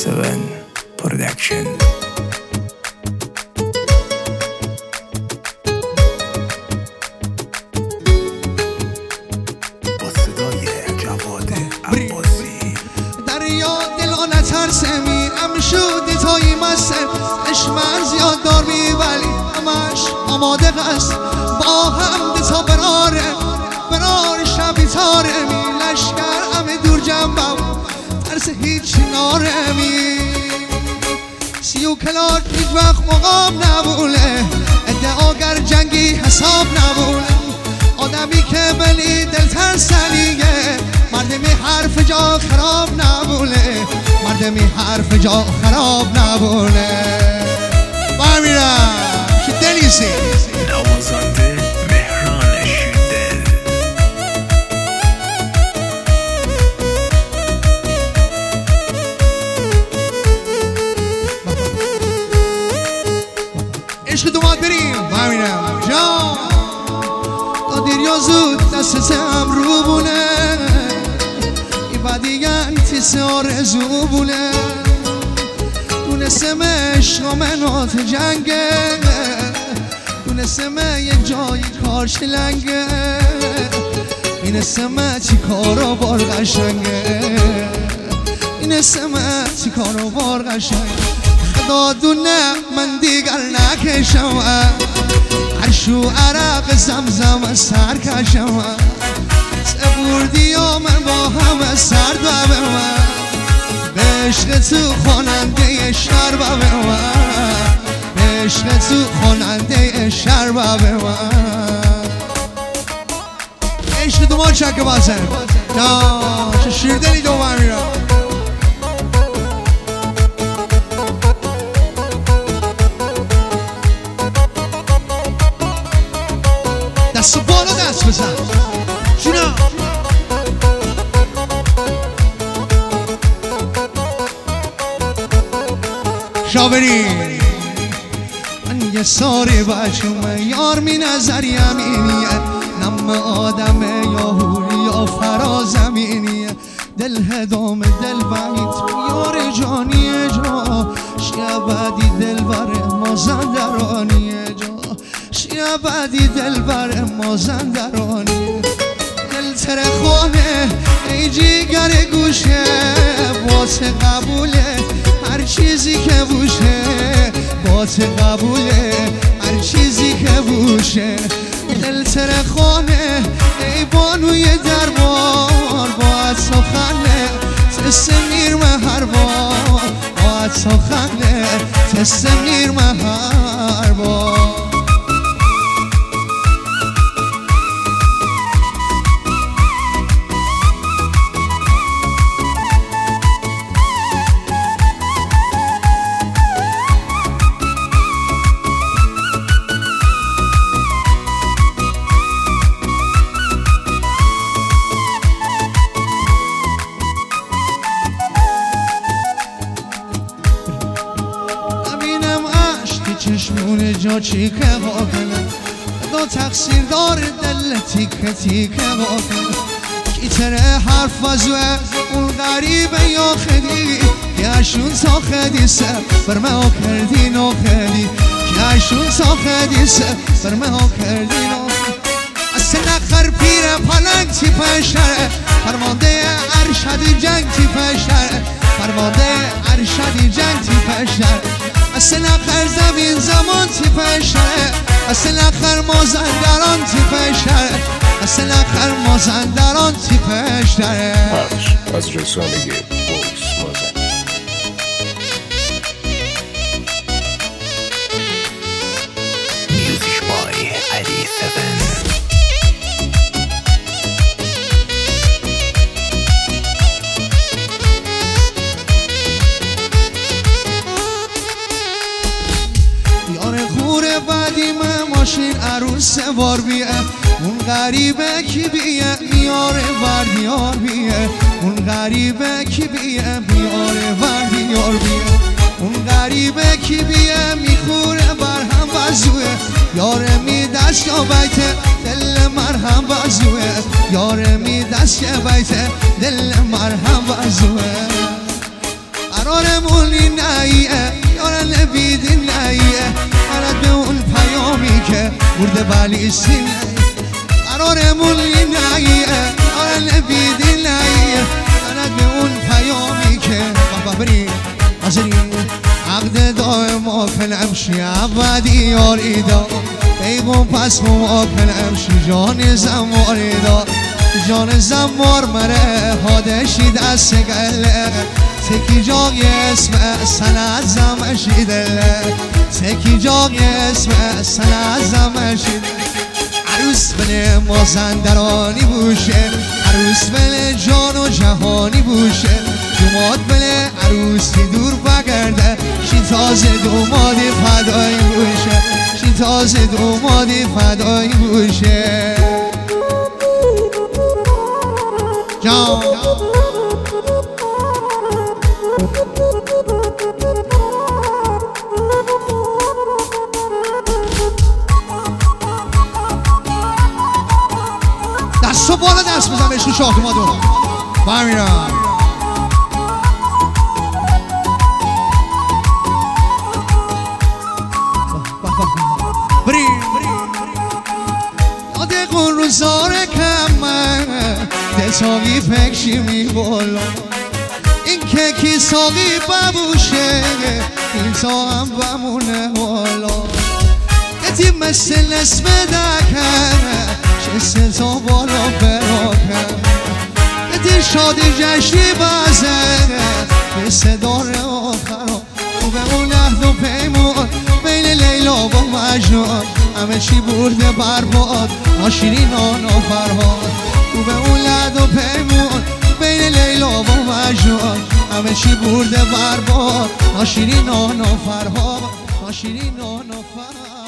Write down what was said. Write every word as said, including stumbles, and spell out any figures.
هفت پرودکشن. با صدای جواد عباسی. دریا دلا نترسه میرم شودی تایی مسته اشمر زیاد دار بی ولی همش آماده قصد با هم تا براره برار شبی تاره می لشکر همه دور جنبم ترس هیچ ناره می سی و کلار هیچ وقت مقام نبوله ادعاگر جنگی حساب نبوله آدمی که بلی دل ترسنیه مردمی حرف جا خراب نبوله مردمی حرف جا خراب نبوله برمیرم که دلیسی نوازنده مهران شیردل. عشق دومات بریم برمیرم جان تا دیر یا زود دستتم رو بونه ای بدی انتیس آرزو بونه دونستم عشق منات جنگه دونستم یک جایی کار شلنگه اینستم چی کارا بار قشنگه اینستم چی کارا بار قشنگه خدا دونه من دیگر نکشم عرشو عرق زمزم سر کشم سبوردی و من با همه سرد و به من به عشق تو خواننده شر و به من به عشق تو خواننده شر و به من عشق دو ما چکه بازه نه چه شیردلی دو برمیرم دست و بالا دست بزن جونا شاوری من یه ساری بچم یار می نظری امینیه نم آدمه یا هوری یا فرازمینیه دل هدام دل بایت یار جانیه جا شیعه بدی دل بر مازندرانیه جا شیعه بدی دل بر مازندرانیه دل ترخونه ای جیگر گوشه واسه قبوله هر چیزی که بوشه واسه قبوله هر چیزی که بوشه دل ترخونه ای بانوی دربار باید سخنه تست میرمه هر بار باید سخنه تست میرمه هر بار چشمون جا چیکه واکنه دو تقصیر دار دل تیکه تیکه واکنه کی تره حرف وزوه اون غریبه یا خیلی کیشون تا خیلی سر برمه ها کردی نو خیلی کیشون تا خیلی سر برمه ها کردی نو اصل نخر پیر پلنگ تی پشتره فرمانده ارشدی جنگ تی پشتره فرمانده ارشدی جنگ تی پشتره اصل آخر زمین زمان تی پشتره اصل آخر مازندران تی پشتره اصل آخر مازندران تی پشتره پخش از رسانه بویس مازندران. میوزیک بای علی هفت. ماشین عروس سوار بیه اون غریبه کی بیه میاره ور میار بیه اون غریبه کی بیه میاره ور میار بیه اون غریبه کی بیه میخوره بر هم وزوه یاره می دست یا بیته دل مرهم وزوه یاره می دست یا بیته دل مرهم وزوه قرارمون نیه یارن بیدین نیه برد به اون پیامی که برده بلیسین قرارمون نیه یارن بیدین نیه برد به اون پیامی که بابا بریم حاضرین عقد دائما کنم شی عبدی یاری دا بیگم پس ما کنم شی جان زماری دا جان زمار مره حادشی دست گله تکی جاگی اسم سنت زمشی دله تکی جاگی اسم سنت زمشی دله عروس بله مازندرانی بوشه عروس بله جان و جهانی بوشه دوماد بله عروسی دور بگرده شی تازه دومادی فدایی بوشه شی تازه دومادی فدایی بوشه جان دست و بالا دست بزن بهش تو شاخ ما دو فهمیدم بریم یاده قون روزار کمه دلتاقی فکشی می بالا این که کی ساقی ببوشه این تا هم بمونه حالا یتی مثل نسم دکن چه تا بالا براکن یتی شادی جشنی بزنه به صدار آخرا و به اون عهد و پیمون بین لیلا و مجنون همه چی برده برباد ناشیرین آن و فرهاد و به اون عهد و پیمون بین لیلا و مجنون همه چی برده برباد ناشیرین آن و فرهاد ناشیرین آن و فرهاد